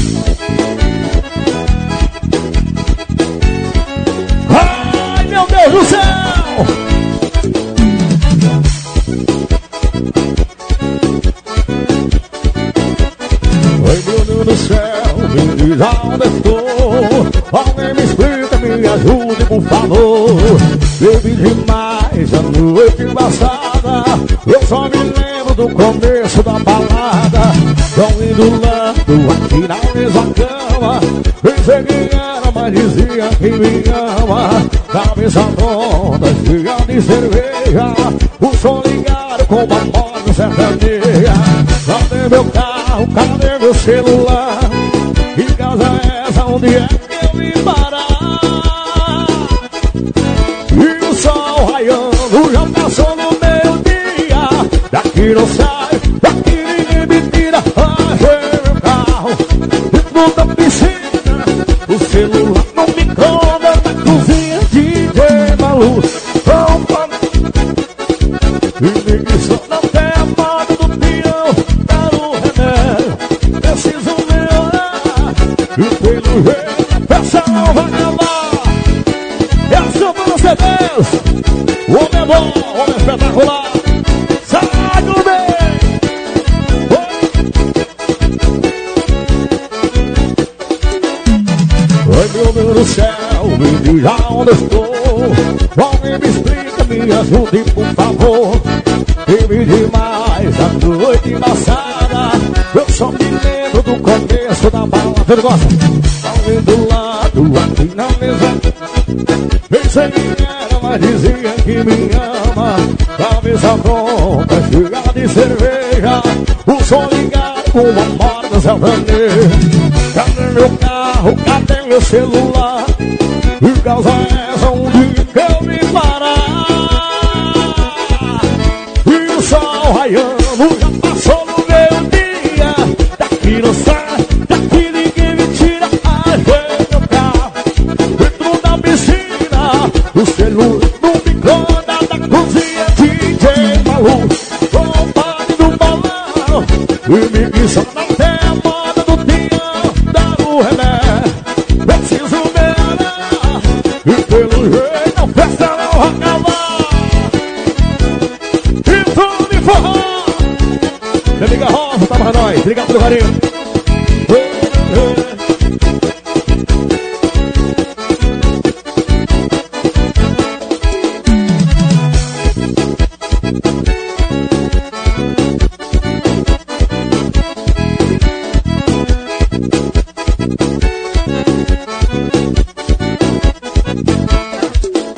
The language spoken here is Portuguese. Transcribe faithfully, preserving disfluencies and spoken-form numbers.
Ai, meu Deus do céu! Oi, meu Deus do céu, me diz onde estou. Alguém me explica, me ajude, por favor. Bebi demais a noite passada. Eu só me lembro do começo da balada. Tão indo lá, aqui na mesma cama. Pensei que era, mas dizia que me ama. Cabeça toda, cheia de cerveja. O som ligado com uma moto sertaneja. Cadê meu carro, cadê meu celular? Que casa é essa, onde é que eu vim parar? E o sol raiando já passou no meio-dia. Daqui não sai, daqui ninguém me tira. Achei meu carro dentro da piscina. O celular no micro-ondas da cozinha. D J Malu, opa. E ninguém só não tem a moda do peão. Dá o remédio, preciso melhorar. E pelo jeito, essa não vai acabar. É só para você, Deus. O homem é bom, o homem é espetacular. Sai do bem. Oi, meu Deus do céu, me diz aonde estou. Alguém me explica, me ajude, por favor. Bebi demais a noite passada. Eu só me lembro do começo da balada. Você gosta? Alguém do lado, aqui na mesa. Pensei que era, mas dizia que me ama. Cabeça pronta, cheia de cerveja. O som ligado com uma moto sertaneja. Cadê meu carro, cadê meu celular? Que causa é essa, onde que eu vim parar? E o sol raiando já passou no meio-dia. Daqui não sai, daqui ninguém me tira. Achei meu carro dentro da piscina. O celular no micro-ondas da cozinha. D J Malu, compadre do balão. E me só não tem a moda do peão. Dá o remédio, preciso melhorar. E pelo jeito a festa não vai acabar. E tudo de forró. Você liga Rosa, tá pra nós. Obrigado pelo carinho.